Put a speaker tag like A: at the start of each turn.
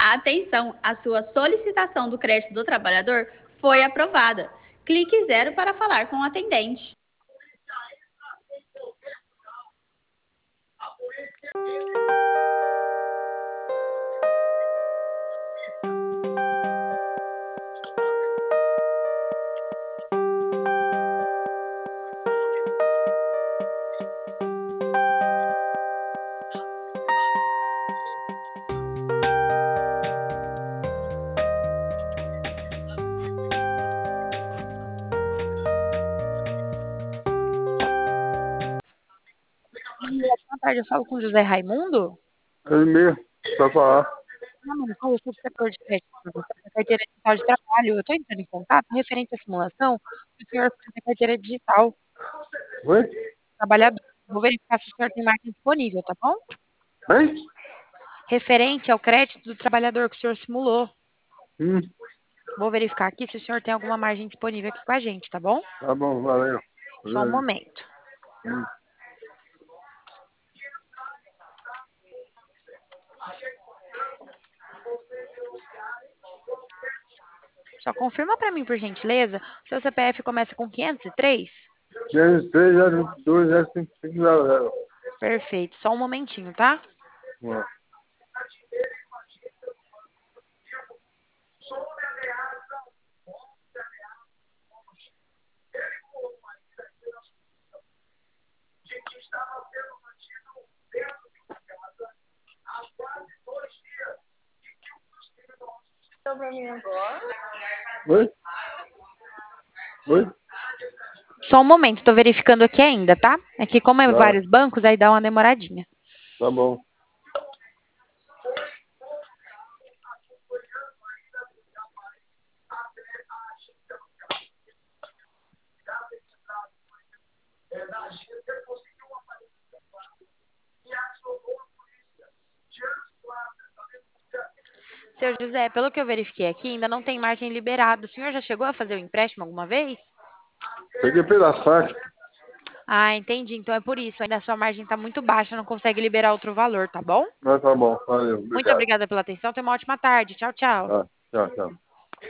A: Atenção, a sua solicitação do crédito do trabalhador foi aprovada. Clique 0 para falar com o atendente.
B: Boa tarde, eu falo com o José Raimundo.
C: Ele mesmo, pra falar.
B: Meu nome é eu sou setor de crédito para você, da carteira digital de trabalho. Eu estou entrando em contato referente à simulação do senhor fez a carteira digital
C: Oi?
B: trabalhador. Vou verificar se o senhor tem margem disponível, tá bom?
C: Hein?
B: Referente ao crédito do trabalhador que o senhor simulou.
C: Hum,
B: Vou verificar aqui se o senhor tem alguma margem disponível aqui com a gente, tá bom?
C: tá bom, valeu.
B: Só um momento.
C: Hum.
B: Só confirma para mim, por gentileza. O seu CPF começa com 503?
C: 3020550.
B: Perfeito. Só um momentinho, tá?
C: Oi? Oi?
B: Só um momento, tô verificando aqui ainda, tá? É que como é
C: Tá,
B: vários bancos, aí dá uma demoradinha.
C: tá bom.
B: Seu José, pelo que eu verifiquei aqui, ainda não tem margem liberada. O senhor já chegou a fazer o empréstimo alguma vez?
C: Peguei pela faixa.
B: Ah, entendi. Então é por isso. Ainda a sua margem está muito baixa, não consegue liberar outro valor, tá bom?
C: Mas tá bom, valeu,
B: Muito
C: obrigado.
B: obrigada pela atenção. Tenha uma ótima tarde. Tchau, tchau.
C: Tá, tchau, tchau.